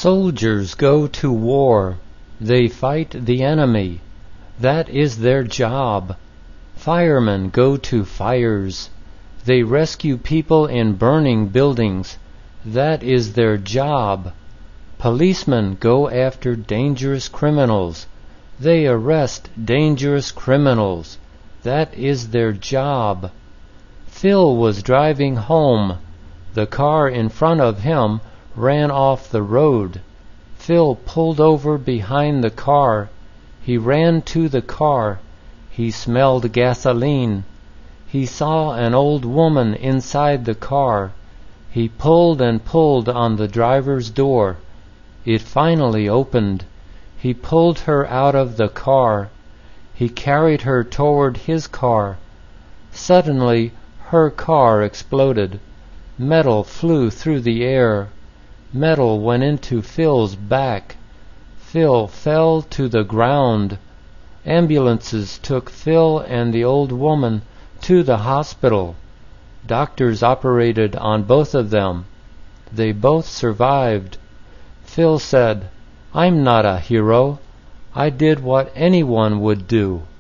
Soldiers go to war. They fight the enemy. That is their job. Firemen go to fires. They rescue people in burning buildings. That is their job. Policemen go after dangerous criminals. They arrest dangerous criminals. That is their job. Phil was driving home. The car in front of him ran off the road. Phil pulled over behind the car. He ran to the car. He smelled gasoline. He saw an old woman inside the car. He pulled and pulled on the driver's door. It finally opened. He pulled her out of the car. He carried her toward his car. Suddenly, her car exploded. Metal flew through the air. Metal went into Phil's back. Phil fell to the ground. Ambulances took Phil and the old woman to the hospital. Doctors operated on both of them. They both survived. Phil said, "I'm not a hero. I did what anyone would do."